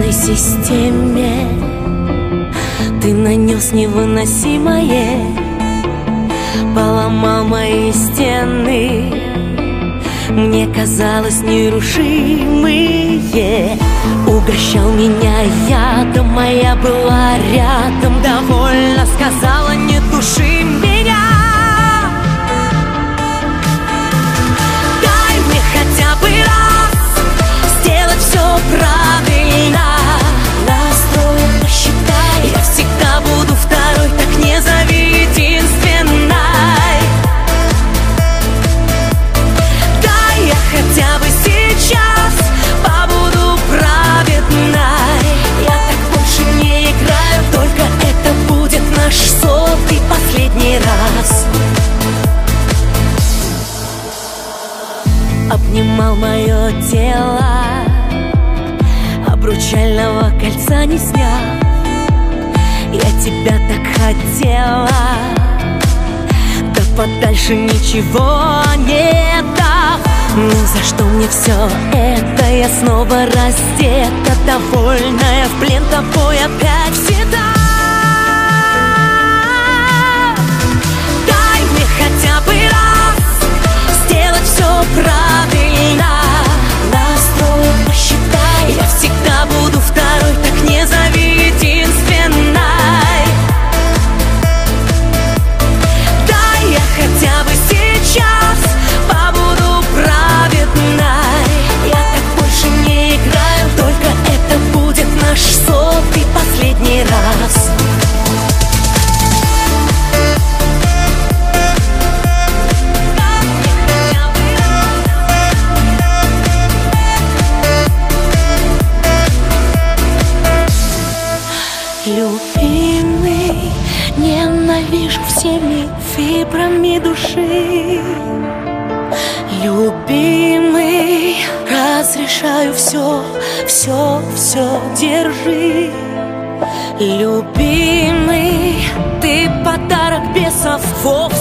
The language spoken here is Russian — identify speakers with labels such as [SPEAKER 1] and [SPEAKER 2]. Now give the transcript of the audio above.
[SPEAKER 1] нервной системе ты нанес невыносимое, поломал мои стены, мне казалось нерушимые. Угощал меня ядом, моя была рядом, довольно сказала: не души меня. Дай мне хотя бы раз сделать все правильно, настрой посчитай, я всегда буду второй, так не зови единственной. Дай я хотя бы сейчас побуду праведной, я так больше не играю, только это будет наш 100-й последний раз. Обнимал мое тело, обручального кольца не снял. Я тебя так хотела, да подальше ничего не дав. Ну за что мне все это? Я снова раздета, довольная, в плен тобой опять взята. Дай мне хотя бы раз сделать все правильно, настрой посчитай, я всегда буду второй, так не зови единственной. Дай я хотя бы сейчас побуду праведной, я так больше не играю, только это будет наш 100-й последний раз. Любимый, ненавижу всеми фибрами души. Любимый, разрешаю все, держи. Любимый, ты подарок бесов,